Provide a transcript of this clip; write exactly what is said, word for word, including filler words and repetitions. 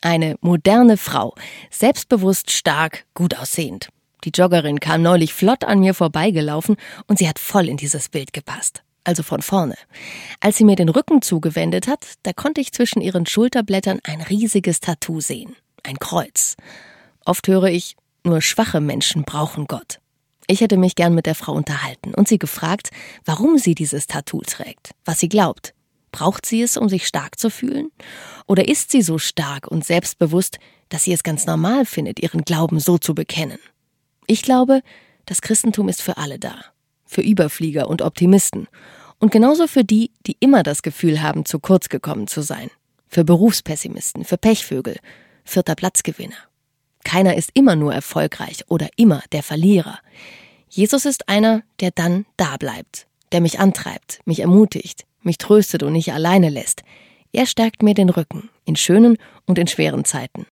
Eine moderne Frau, selbstbewusst, stark, gut aussehend. Die Joggerin kam neulich flott an mir vorbeigelaufen und sie hat voll in dieses Bild gepasst. Also von vorne. Als sie mir den Rücken zugewendet hat, da konnte ich zwischen ihren Schulterblättern ein riesiges Tattoo sehen. Ein Kreuz. Oft höre ich, nur schwache Menschen brauchen Gott. Ich hätte mich gern mit der Frau unterhalten und sie gefragt, warum sie dieses Tattoo trägt, was sie glaubt. Braucht sie es, um sich stark zu fühlen? Oder ist sie so stark und selbstbewusst, dass sie es ganz normal findet, ihren Glauben so zu bekennen? Ich glaube, das Christentum ist für alle da. Für Überflieger und Optimisten. Und genauso für die, die immer das Gefühl haben, zu kurz gekommen zu sein. Für Berufspessimisten, für Pechvögel, vierter Platzgewinner. Keiner ist immer nur erfolgreich oder immer der Verlierer. Jesus ist einer, der dann da bleibt, der mich antreibt, mich ermutigt, mich tröstet und nicht alleine lässt. Er stärkt mir den Rücken, in schönen und in schweren Zeiten.